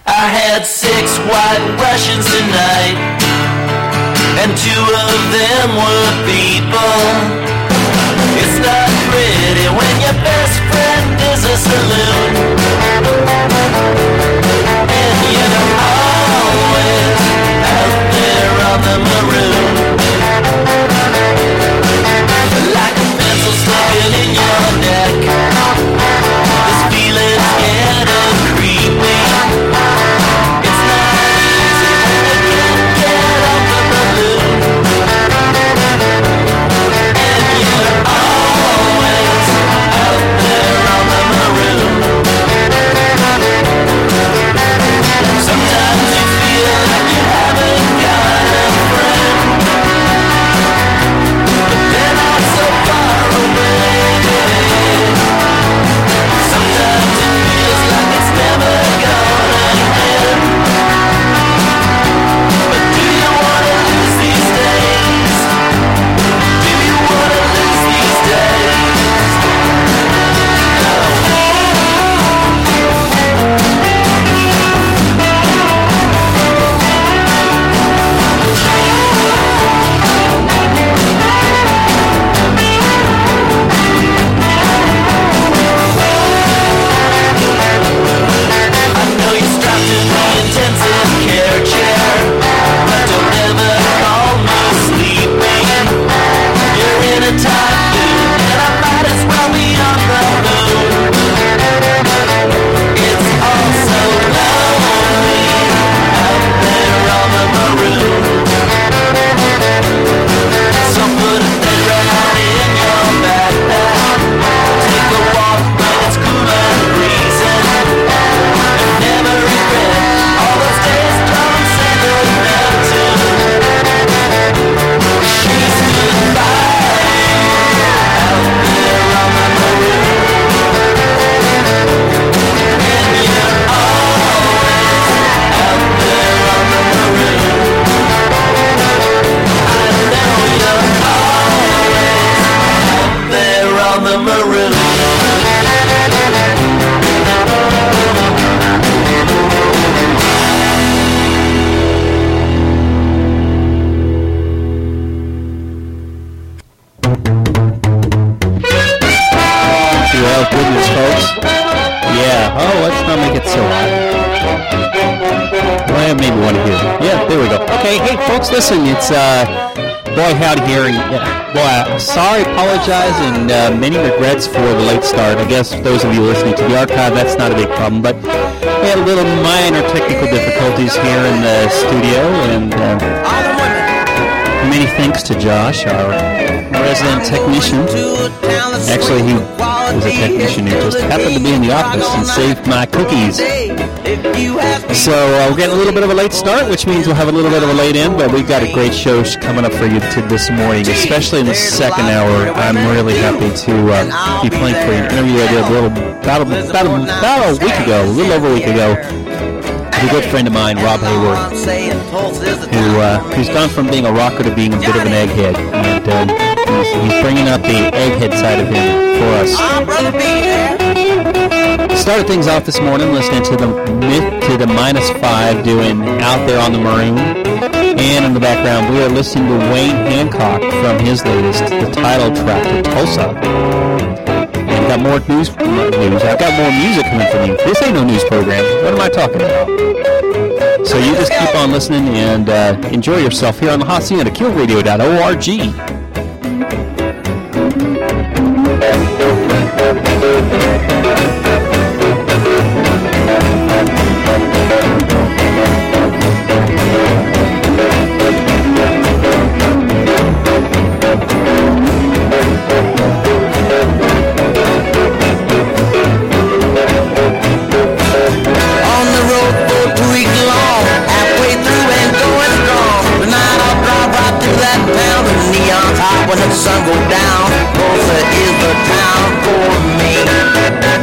I had 6 white Russians tonight, and 2 of them were people. It's not pretty when your best friend is a saloon, and you're always out there on the maroon, like a pencil sticking in your neck. This feeling's getting creepy. It's not easy when you can't get off the balloon, and you're always out there on the maroon. Sometimes you feel like you haven't got a friend, but they're not so far away. Sometimes it feels like it's never gonna end. But do you wanna lose these days? Do you wanna lose these days? I know you're strapped in the intensive care chair, but don't ever call me sleeping. You're in a typhoon, and I might as well be on the moon. It's all so lonely out there on the maroon. So put a bed right in your backpack. Take a walk when it's cool and breezy, and never regret all those days John said goodnight to. She stood by out there on the maroon, and you're always out there on the maroon. I know you're always out there on the maroon. Well, goodness, folks. Yeah. Oh, let's not make it so hot. Well, maybe one here. Yeah, there we go. Okay, hey, folks, listen. It's boy, howdy here. Boy, sorry, apologize, and many regrets for the late start. I guess those of you listening to the archive, that's not a big problem, but we had a little minor technical difficulties here in the studio, and many thanks to Josh, our resident technician. Actually, he was a technician who just happened to be in the office and saved my cookies. So we're getting a little bit of a late start, which means we'll have a little bit of a late end, but we've got a great show coming up for you this morning, especially in the second hour. I'm really happy to be playing for you an interview I did about a week ago, a little over a week ago. A good friend of mine, Rob Hayward, who's gone from being a rocker to being a bit of an egghead, and he's bringing out the egghead side of him for us. Started things off this morning listening to the -5 doing Out There on the Maroon, and in the background we are listening to Wayne Hancock from his latest, the title track to Tulsa. And got more news. I've got more music coming from you. This ain't no news program. What am I talking about? So you just keep on listening and enjoy yourself here on the Hacienda, KillRadio.org. When the sun goes down, Tulsa is the town for me.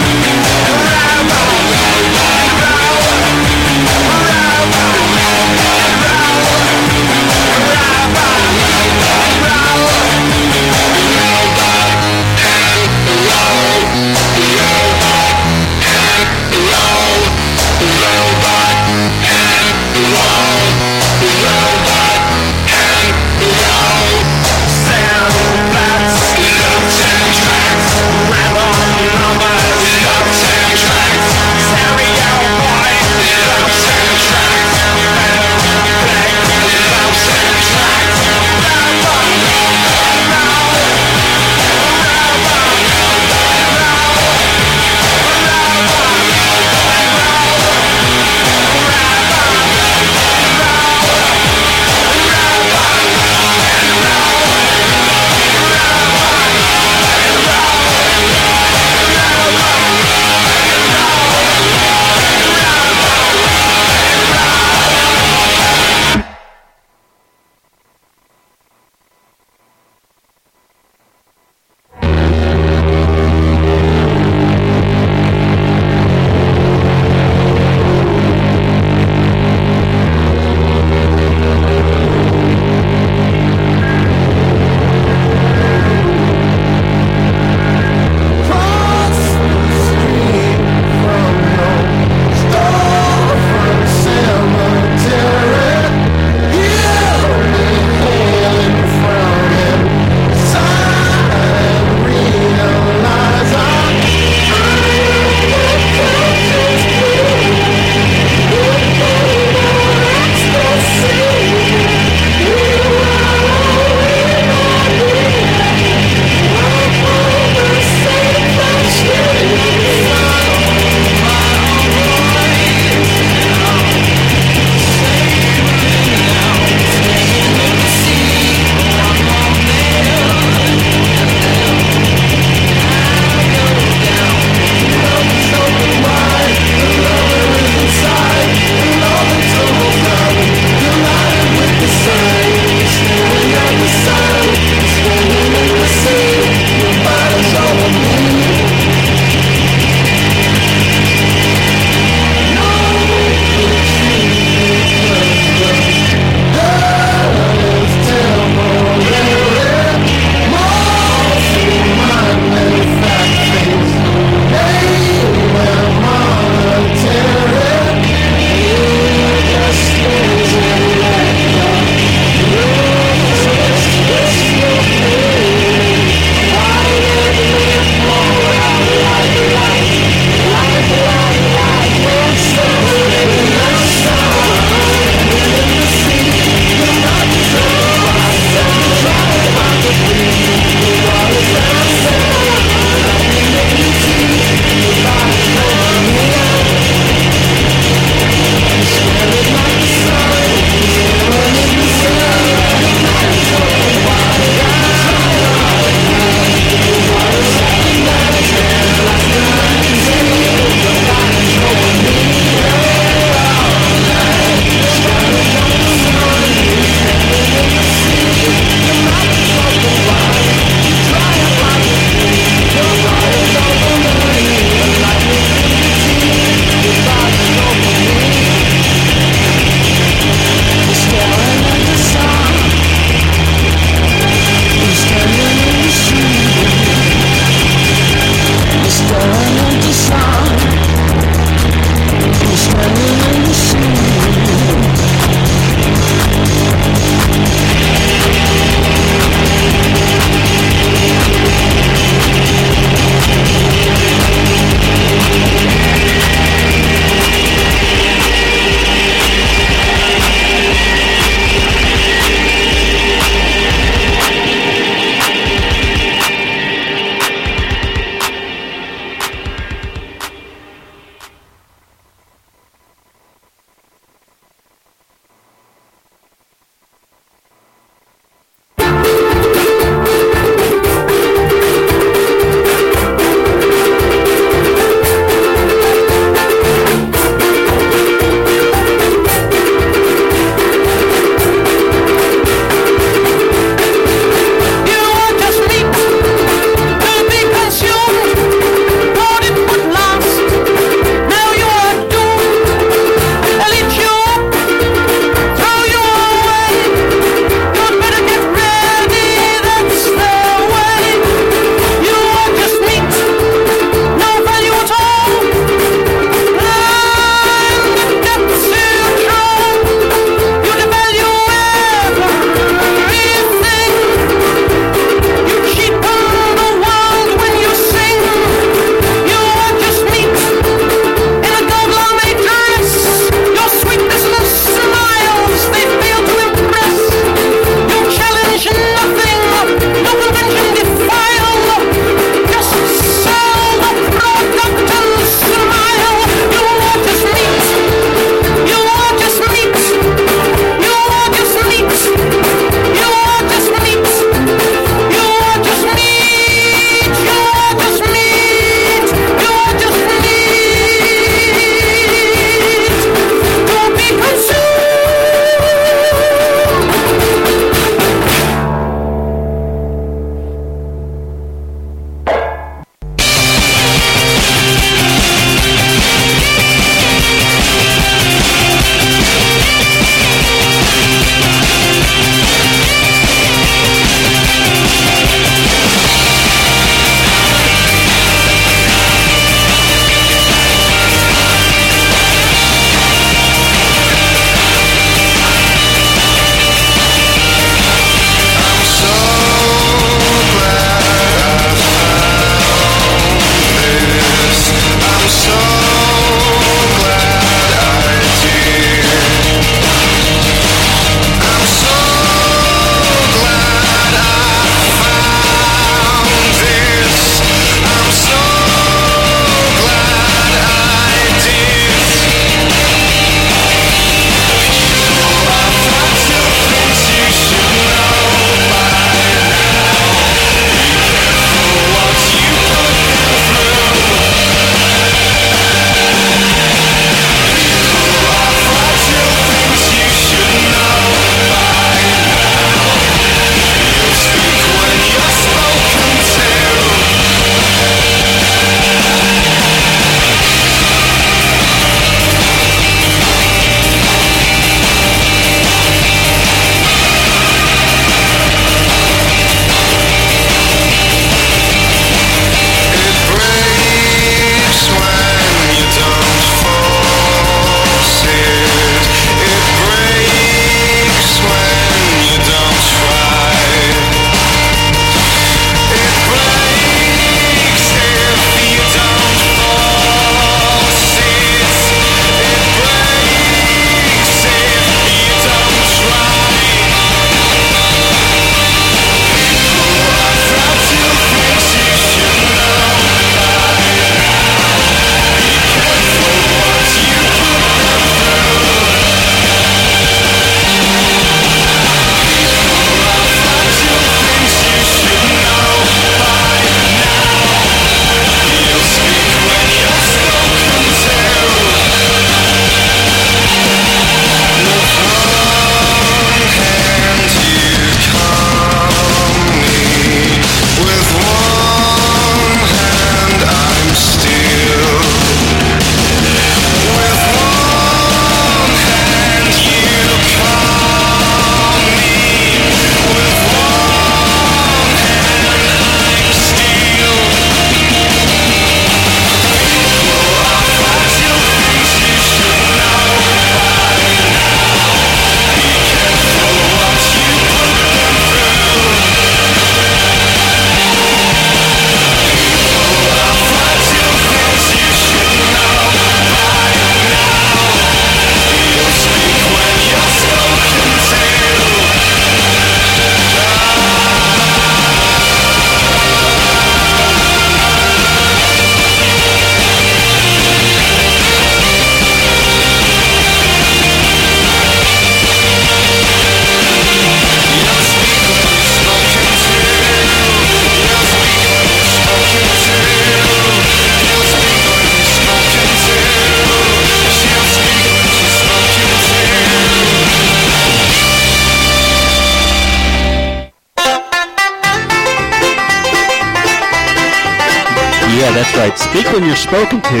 that's right. Speak when you're spoken to.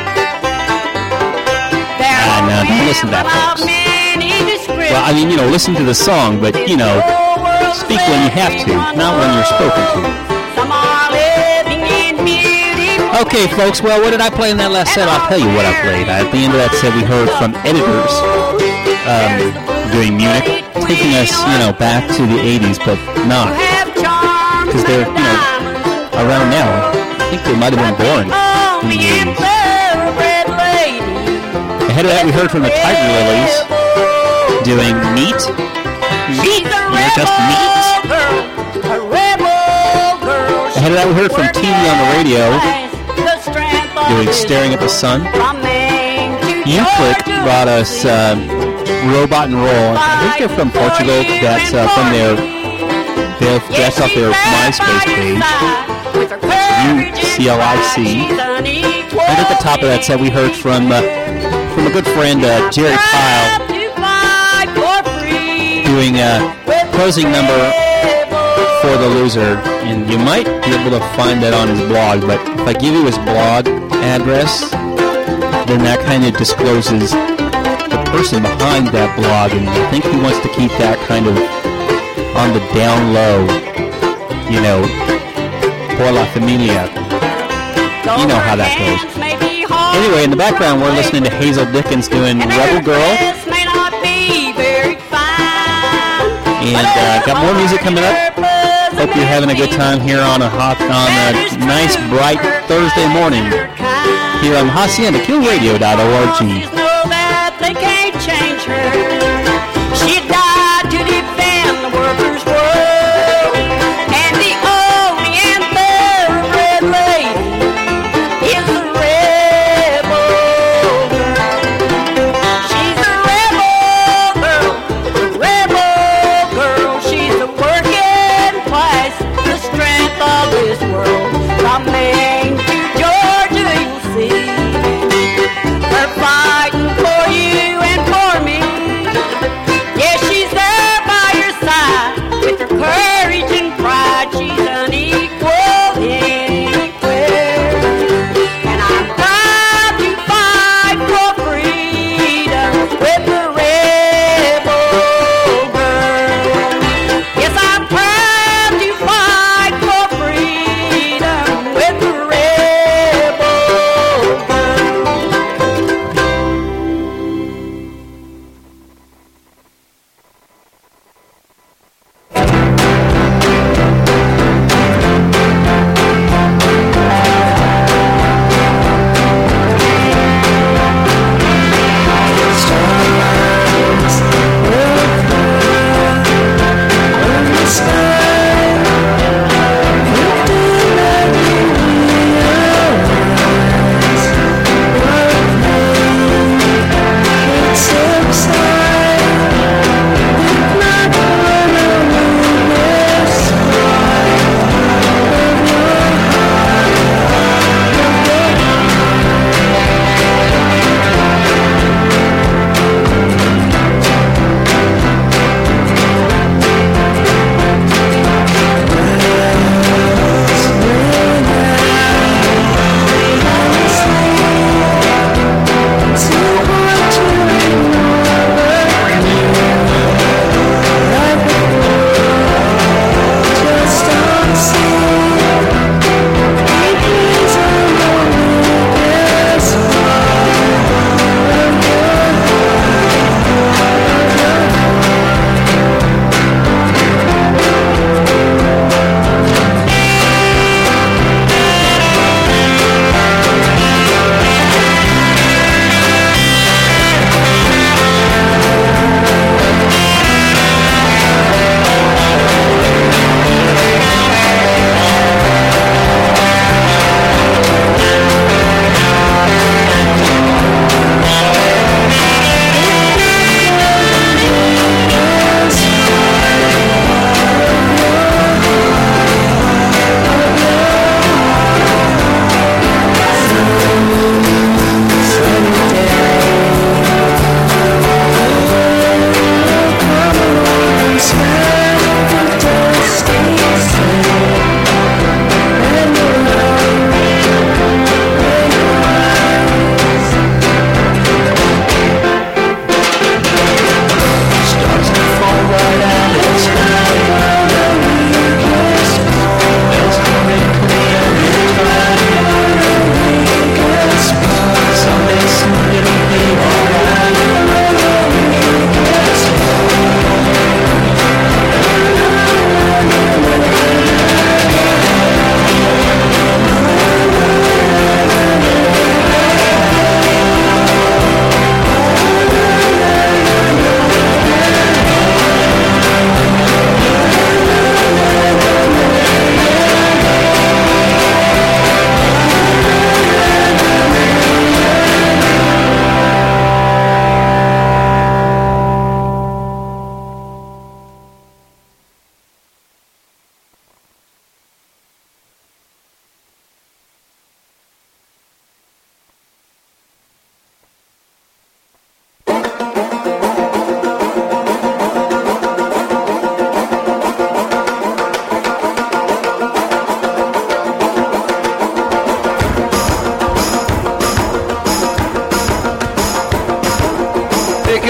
No, don't listen to that, folks. Well, I mean, listen to the song, but, speak when you have to, not when you're spoken to. Okay, folks, well, what did I play in that last set? I'll tell you what I played. At the end of that set, we heard from Editors doing Munich, taking us, back to the 80s, but not. Because they're, around now. I think they might have been born in the 80s. Ahead of that, we heard from the Tiger Lilies doing Meat. Meat. Just Meat. Ahead of that, we heard from TV on the radio doing Staring at the Sun. Uclick brought us Robot and Roll. I think they're from Portugal. That's from that's off their MySpace page. UCLIC. And at the top of that set, we heard from a good friend, Jerry Kyle, doing a closing number for The Loser. And you might be able to find that on his blog, but if I give you his blog address, then that kind of discloses the person behind that blog, and I think he wants to keep that kind of on the down low, por la familia. You know how that goes. Anyway, in the background, we're listening to Hazel Dickens doing Rebel Girl. And got more music coming up. Hope you're having a good time here on a nice, bright Thursday morning here on Hacienda, QRadio.org. They can't change her. She died to defend the workers' world. And the only and thoroughbred lady is a rebel girl. She's a rebel girl, a rebel girl. She's a working class, the strength of this world. From Maine to Georgia, you'll see her fight.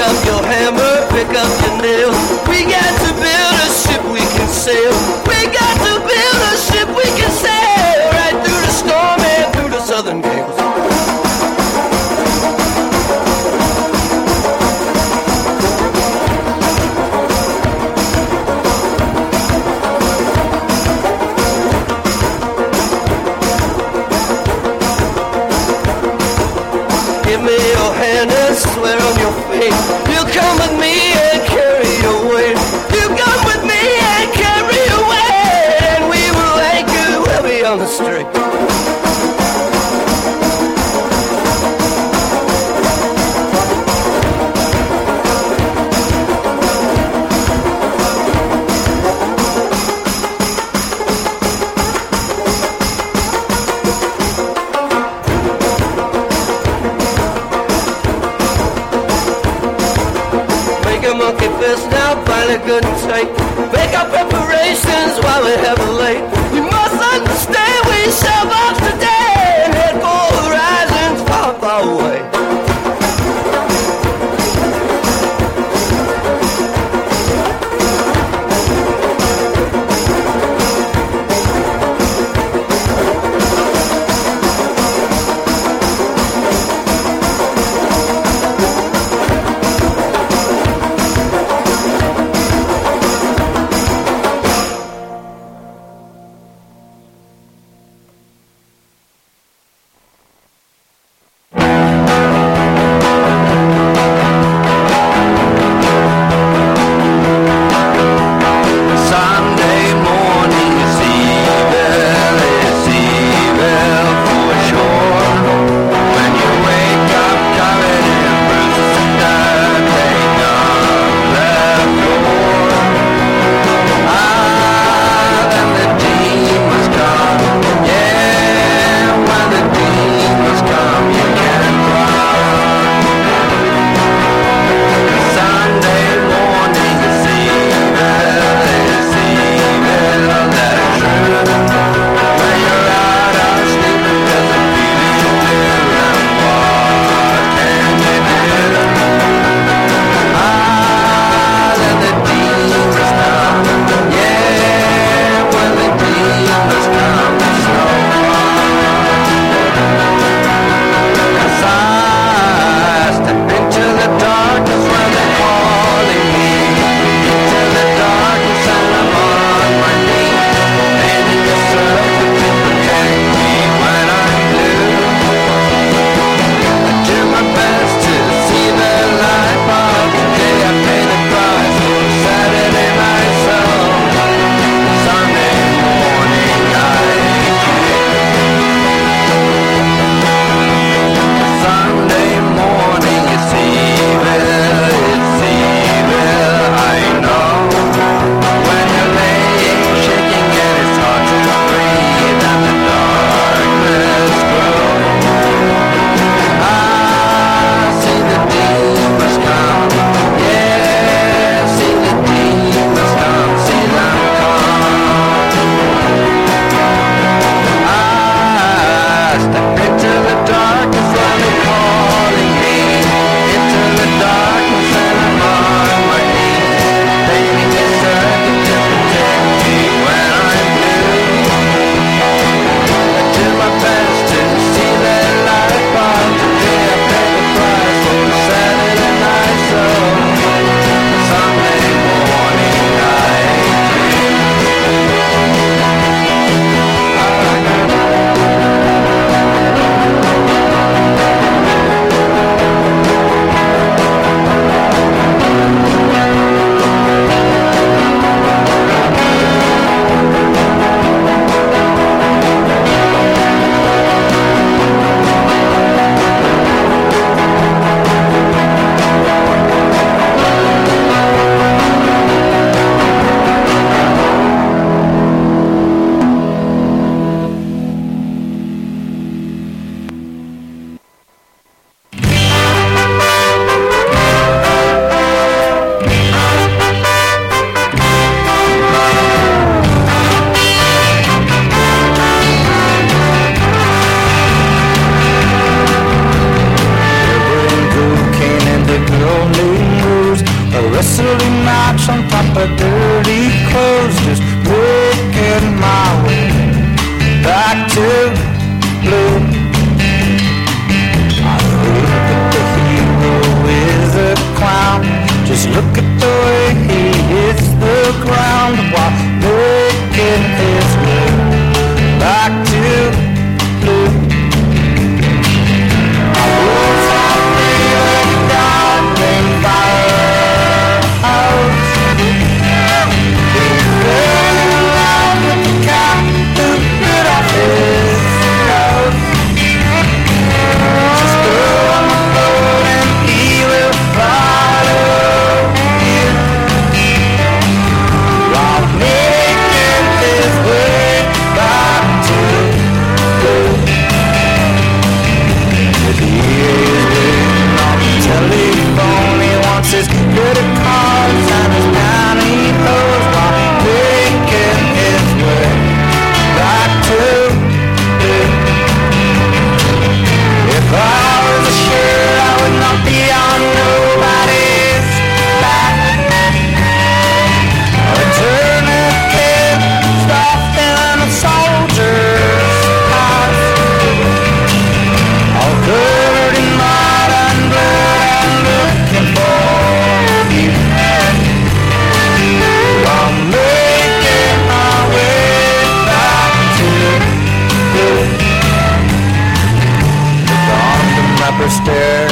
up your hammer, pick up your nails. We got to build a ship we can sail. We got to build a ship we can sail right through the storm and through the southern gales. Give me your hand and swear on your faith. You'll come with me and carry your weight. You come with me and carry your weight, and we will anchor heavy on the strait. Monkey fist now, finally good and tight. Make our preparations while we have it late. You must understand we shall off today and head for horizons far, far away.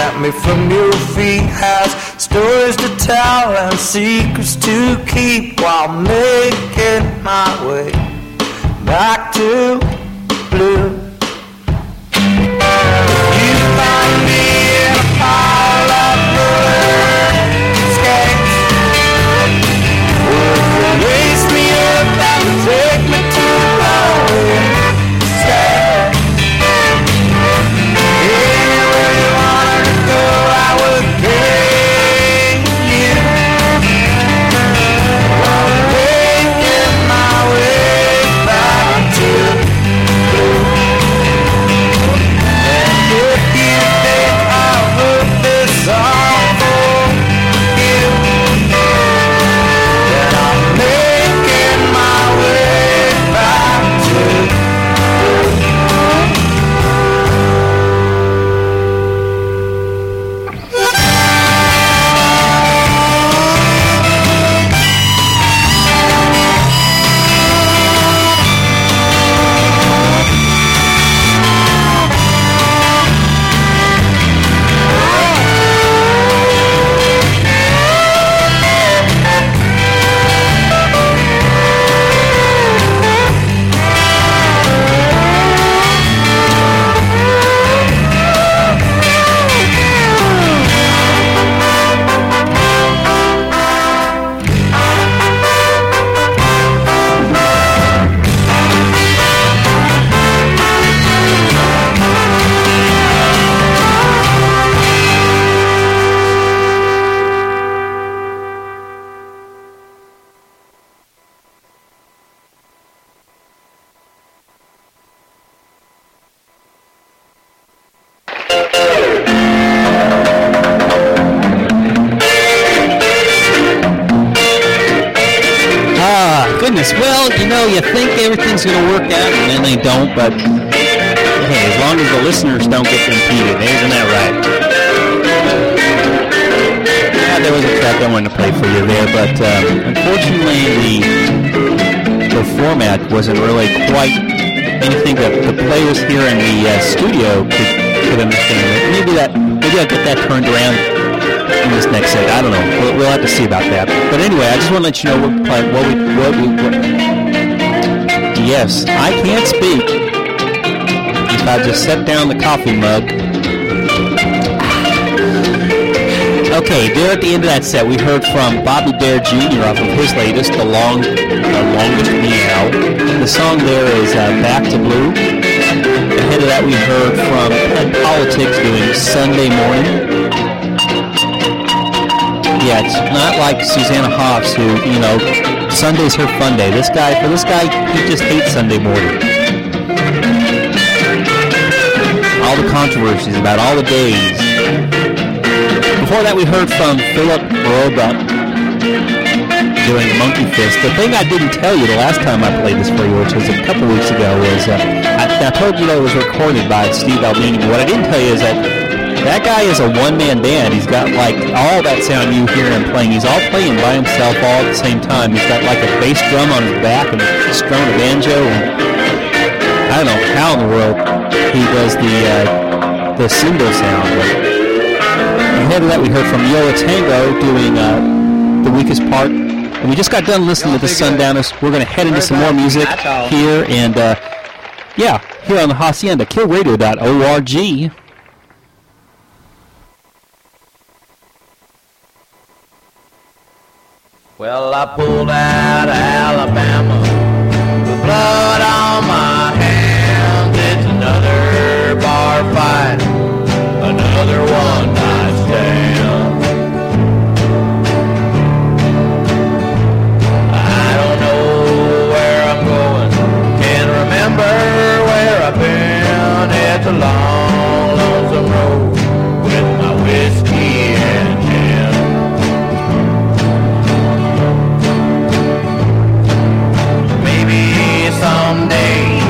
at me from your feet has stories to tell and secrets to keep while making my way back to blue. You find me in a pile of roller skates. Would you raise me up and take me to the rolling stage? Anywhere you wanted to go, I would take you. While making my way back to blue. And if you think I wrote this song for you, then I'm making my way back to Goodness, well, you know, you think everything's going to work out, and then they don't, but hey, as long as the listeners don't get impeded, isn't that right? Yeah, there was a track I wanted to play for you there, but unfortunately the format wasn't really quite anything that the players here in the studio could understand. Maybe I'll get that turned around in this next set. I don't know. We'll have to see about that. But anyway, I just want to let you know what yes, I can't speak if I just set down the coffee mug. Okay, there at the end of that set, we heard from Bobby Bare Jr. off of his latest, The Longest Meow. The song there is Back to Blue. Ahead of that, we heard from Pet Politics doing Sunday Morning. Yeah, it's not like Susanna Hoffs, who, you know, Sunday's her fun day. For this guy, he just hates Sunday morning. All the controversies about all the days. Before that, we heard from Philip Roebuck doing Monkey Fist. The thing I didn't tell you the last time I played this for you, which was a couple weeks ago, was I told you that it was recorded by Steve Albini. But what I didn't tell you is that guy is a one-man band. He's got, like, all that sound you hear him playing. He's all playing by himself all at the same time. He's got, like, a bass drum on his back and strumming a banjo. And I don't know how in the world he does the cymbal sound. But ahead of that, we heard from Yola Tango doing The Weakest Part. And we just got done listening to the Sundowners. We're going to head into some more music here. And, here on the Hacienda, killradio.org. Well, I pulled out of Alabama with blood on my hands. It's another bar fight, another one-night stand. I don't know where I'm going, can't remember where I've been. It's a long, lonesome road with my whiskey and gin. Someday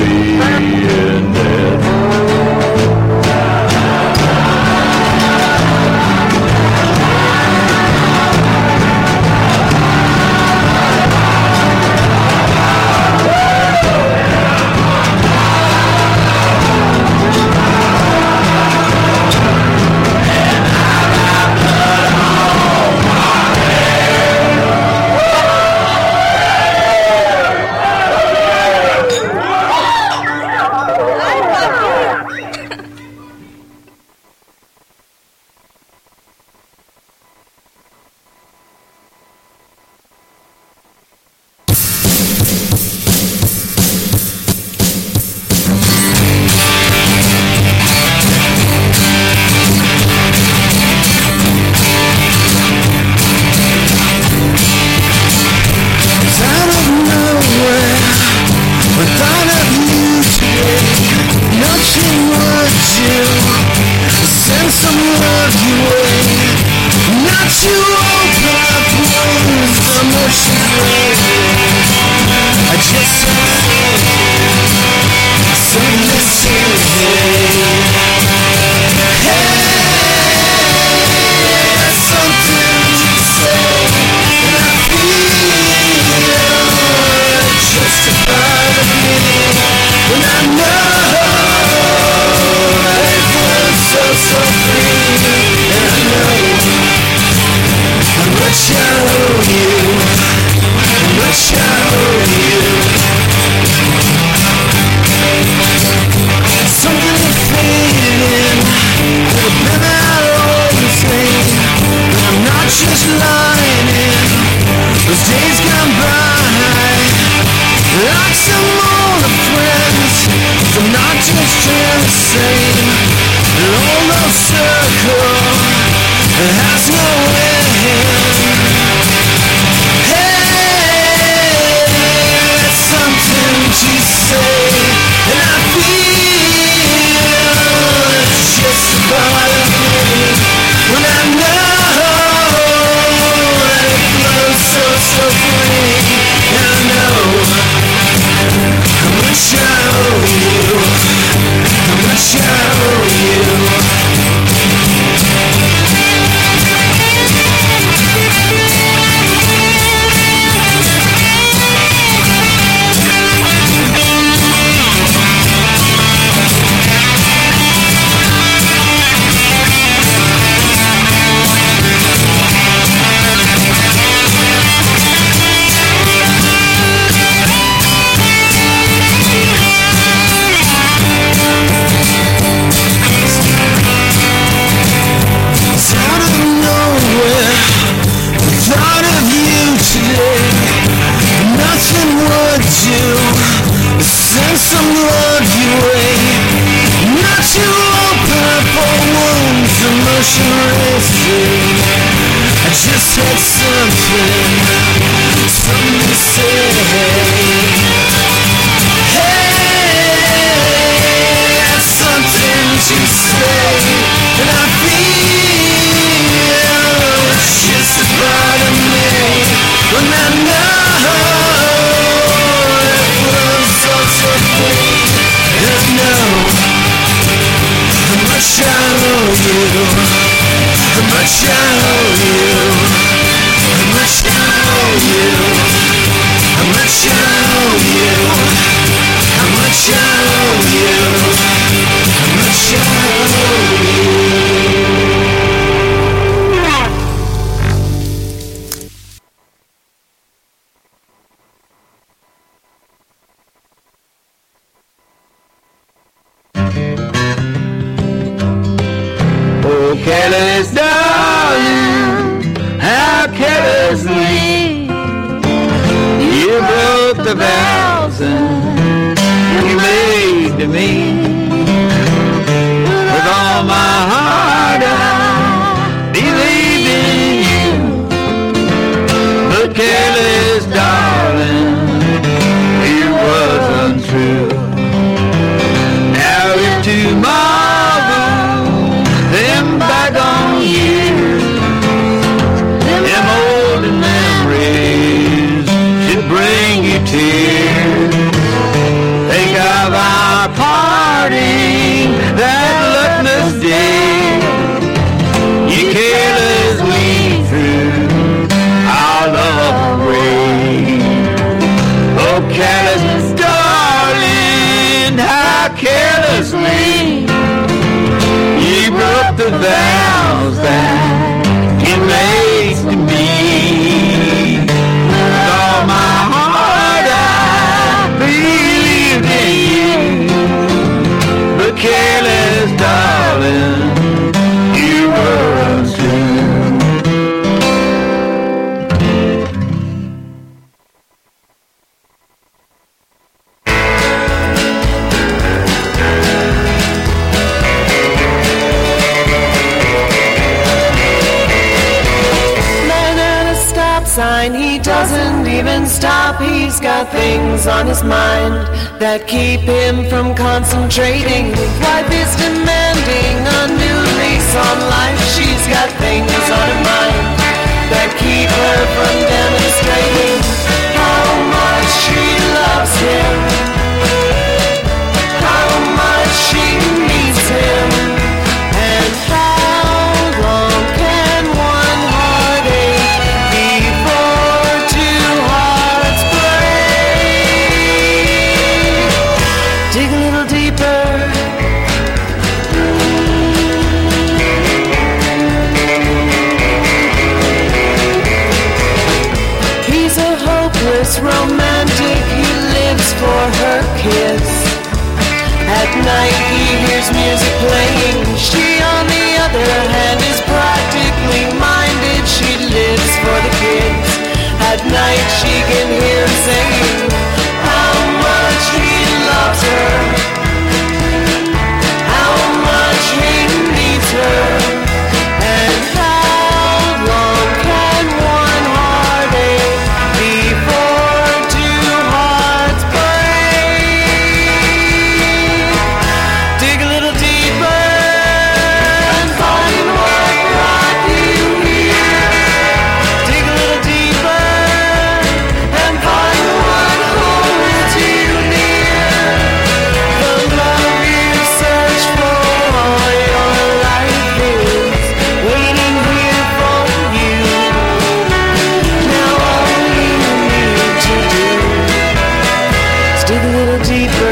being dead. Careless darling, how carelessly you broke the vows you made to me. With all my heart I believed in you, but careless darling, it wasn't true. Now if tomorrow them bygone years, them old memories should bring you tears, think of carelessly. You broke the vows that you made to me. With all my heart I believed in you, but careless, darling, you were untrue. Sign, he doesn't even stop. He's got things on his mind that keep him from concentrating. His wife is demanding a new lease on life. She's got things on her mind that keep her from demonstrating how much she loves him, how much she needs him, and how long can one heartache before two hearts break? Dig a little deeper. He's a hopeless romantic. He lives for her kiss. At night he hears music playing. She, on the other hand, is practically minded. She lives for the kids. At night she can hear him saying how much he loves her, how much he needs her, and how long can one heartache before two hearts break? Dig a little deeper and find what brought you here. Dig a little deeper and find what holds you near. The love you search for all your life is waiting here for you. Now all you need to do is dig a little deeper.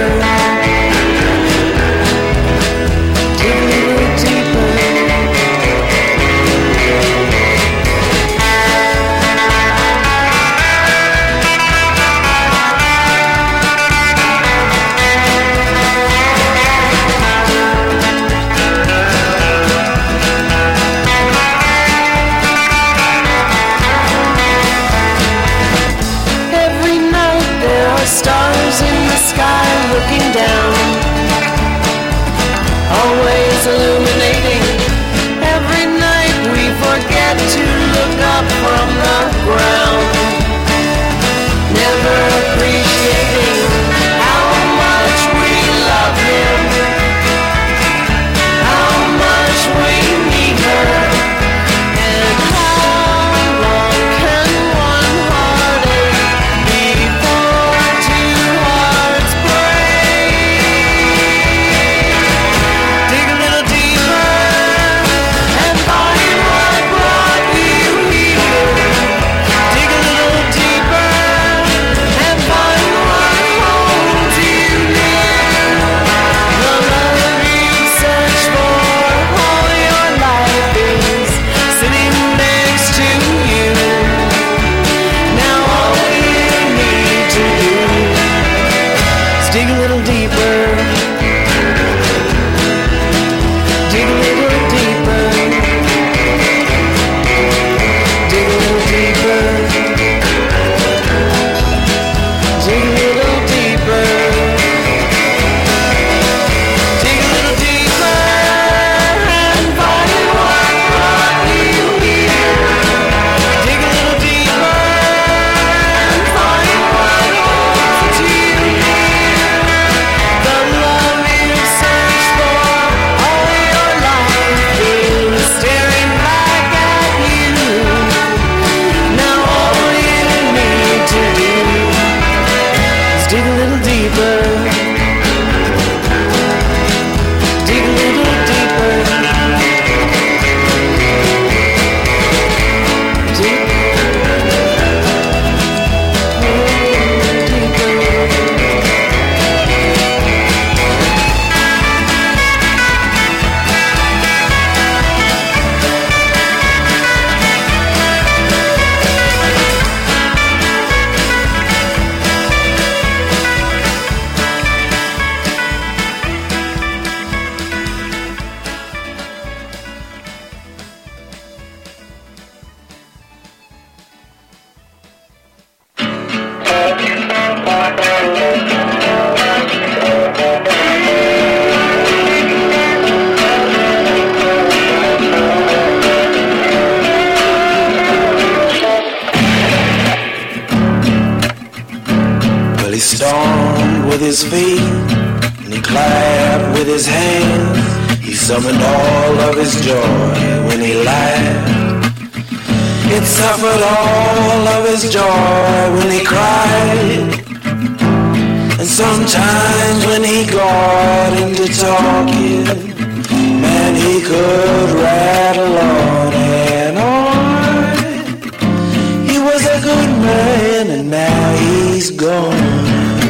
Dig a little deeper. Every night there are stars in the sky looking down, always illuminating. Every night we forget to look up from the ground, never appreciating how much we love him, how much we need her, and how long can one heartache before two hearts break? Dig a little deeper and find what brought you here. Dig a little deeper and find what holds you near. The love you search for all your life is sitting next to you. Now all you need to do is dig a little deeper. Dig a little deeper. Dig a little deeper. Dig a little deeper. Dig a little deeper and find what brought you here. Dig a little deeper and find what holds you near. The love his feet, and he clapped with his hands. He summoned all of his joy when he laughed. It suffered all of his joy when he cried. And sometimes when he got into talking, man, he could rattle on and on. He was a good man, and now he's gone.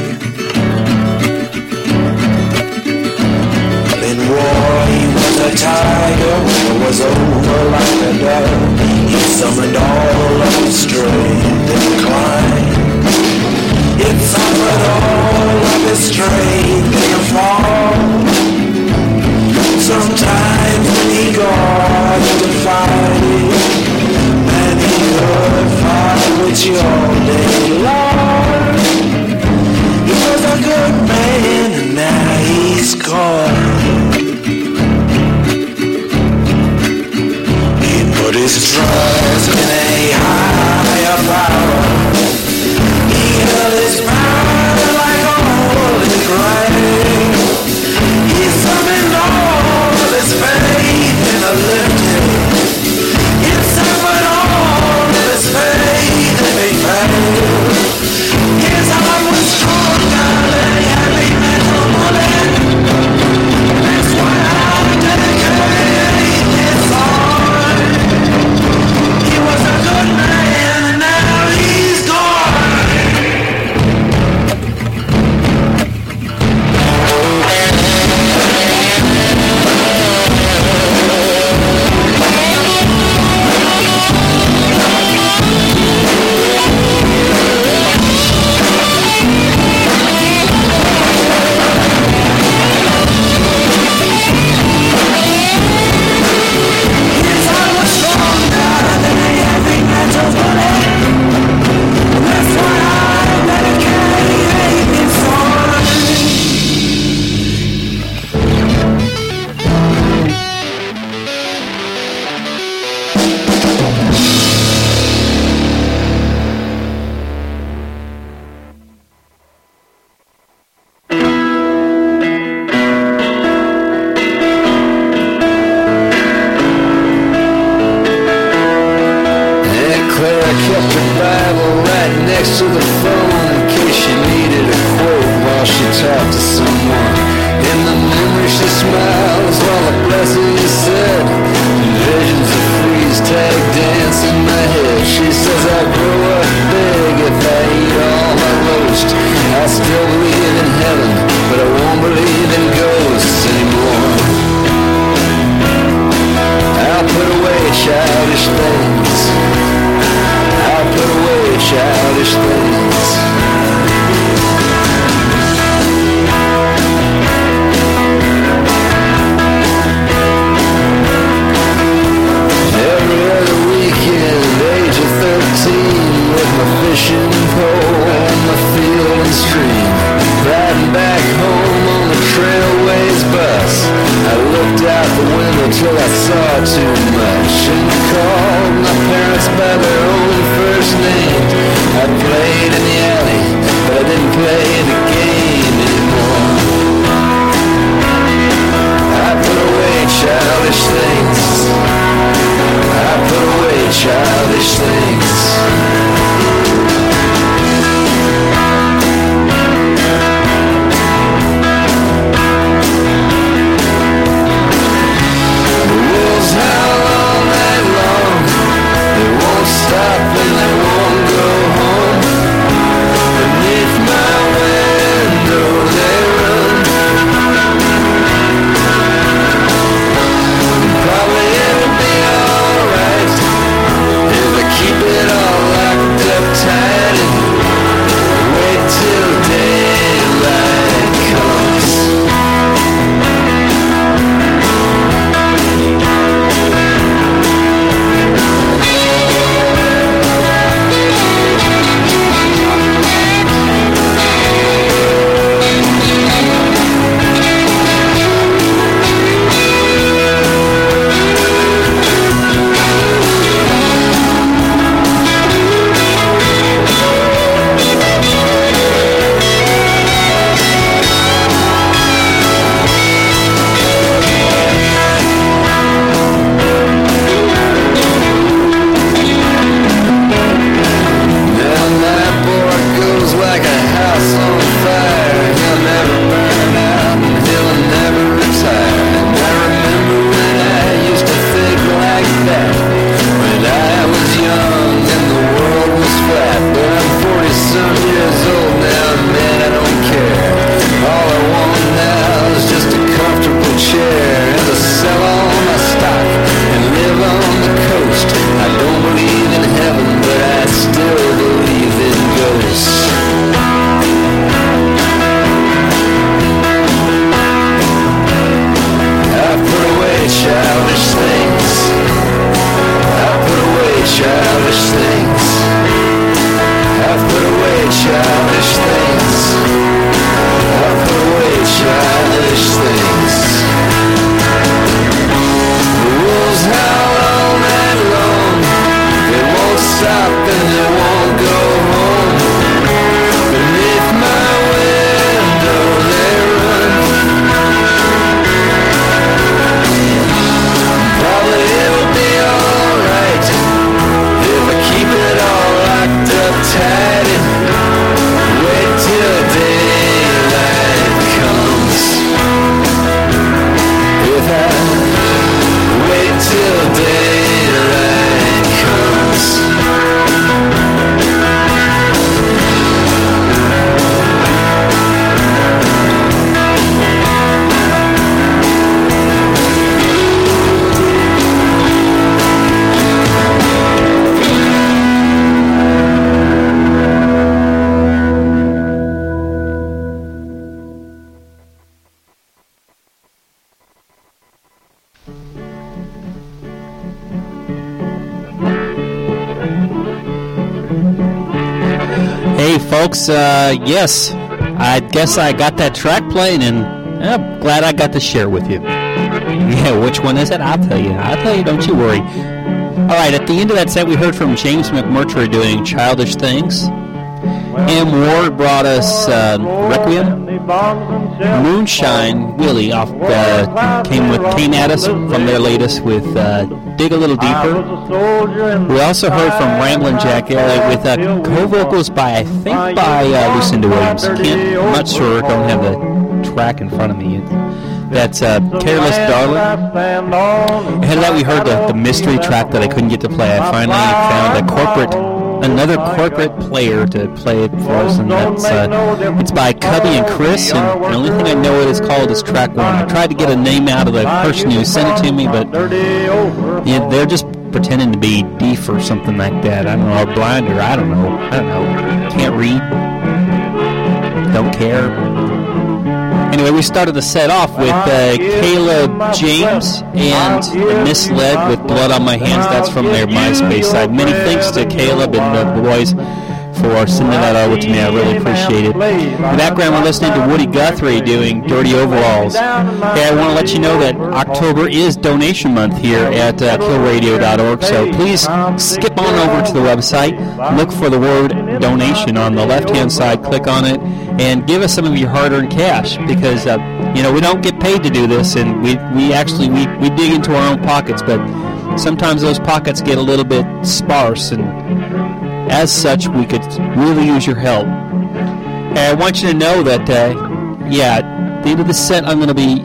In war, he was a tiger. War was over like a dove. He summoned all of his strength and climbed. It suffered all of his strength in a fall. Sometimes when he got into fighting, man, he could fight with you all day long. He was a good man, and now he's gone. He put his trust in a higher power. He held his power like a holy grail. He summoned all of his faith in a lifted. It suffered all of his faith and he failed. His heart was stronger than a heavy metal bullet. That's why I dedicate this song. He was a good man, and now he's gone. His heart was stronger than a heavy metal bullet. That's why I dedicate this song. Aunt Clara kept her Bible right next to the phone in case she needed a quote while she talked to someone. In the memory she smiles while the blessing is said. Visions of freeze tag dance in my head. She says I'll grow up big if I eat all my roast. I still believe in heaven, but I won't believe in ghosts anymore. I'll put away childish things. I'll put away childish things. Every other weekend, age of 13, with my fishing pole and my field and stream, riding back home on the Trailways bus. I looked out the window till I saw too much and called my parents by their own first names. I played in the alley, but I didn't play the game anymore. I put away childish things. I put away childish things. The wolves howl all night long. They won't stop and they won't go home. Beneath my window Hey, folks, yes, I guess I got that track playing, and I'm glad I got to share with you. Yeah, which one is it? I'll tell you, don't you worry. All right, at the end of that set, we heard from James McMurtry doing Childish Things. M. Ward brought us Requiem. Moonshine Willie came at us from their latest with Dig a Little Deeper. We also heard from Ramblin' Jack Elliott with co-vocals by Lucinda Williams. I'm not sure, don't have the track in front of me. That's Careless Darling. Ahead of that, we heard the mystery track that I couldn't get to play. I finally found another corporate player to play it for us, and that's it's by Cubby and Chris, and the only thing I know it is called is track 1. I tried to get a name out of the person who sent it to me, but yeah, they're just pretending to be deaf or something like that. I don't know, or blind, or I don't know. Can't read. Don't care. Anyway, we started the set off with Caleb James and Misled with Blood on My Hands. That's from their MySpace side. Many thanks to Caleb and the boys for sending that over to me. I really appreciate it. In the background, we're listening to Woody Guthrie doing Dirty Overalls. Okay, I want to let you know that October is donation month here at killradio.org, so please skip on over to the website, look for the word donation on the left-hand side, click on it, and give us some of your hard-earned cash, because we don't get paid to do this, and we dig into our own pockets, but sometimes those pockets get a little bit sparse, and as such, we could really use your help. And I want you to know that, at the end of the set, I'm going to be,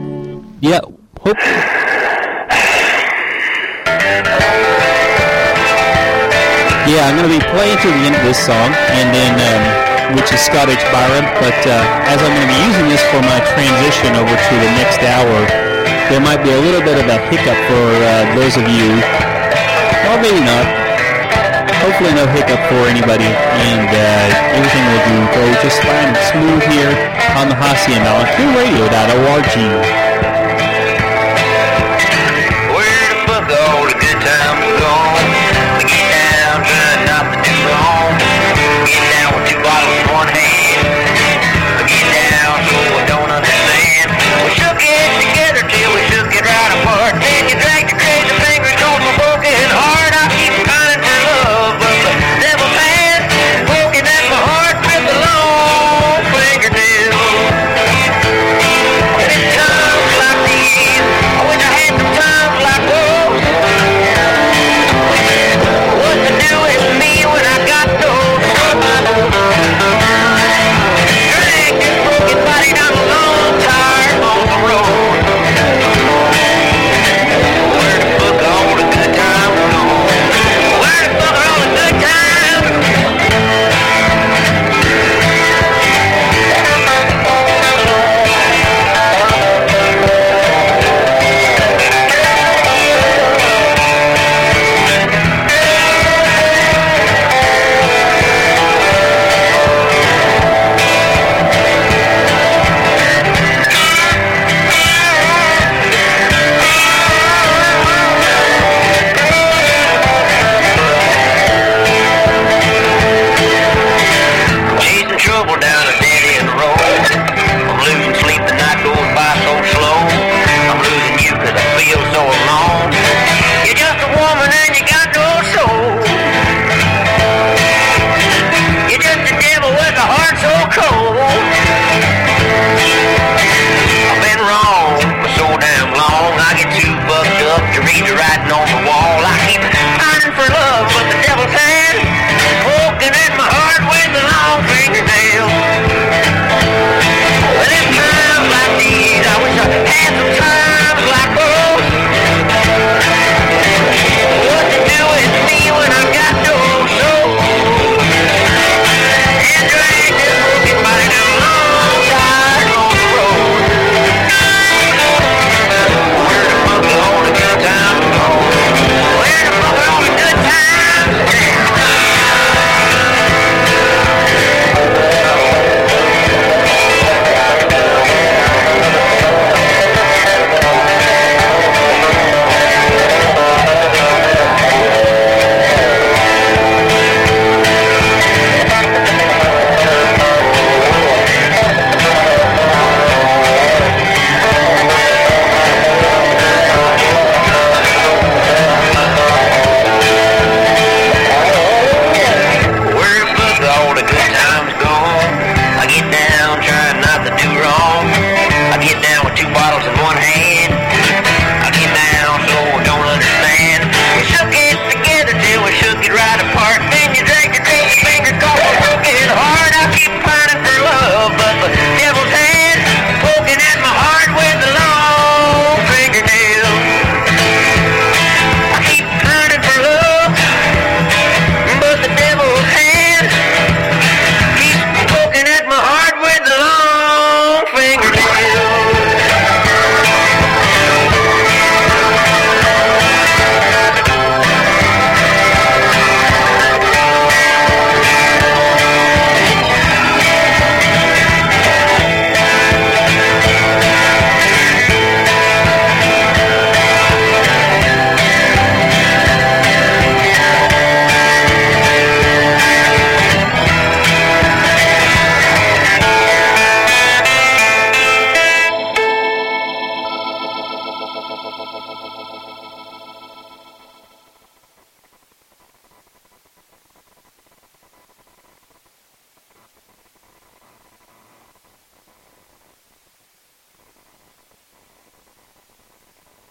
I'm going to be playing to the end of this song, and then, which is Scott H. Byron, but as I'm going to be using this for my transition over to the next hour, there might be a little bit of a hiccup for those of you, or maybe not. Hopefully no hiccup for anybody, and everything will go just fine and smooth here on the Hacienda on KillRadio.org.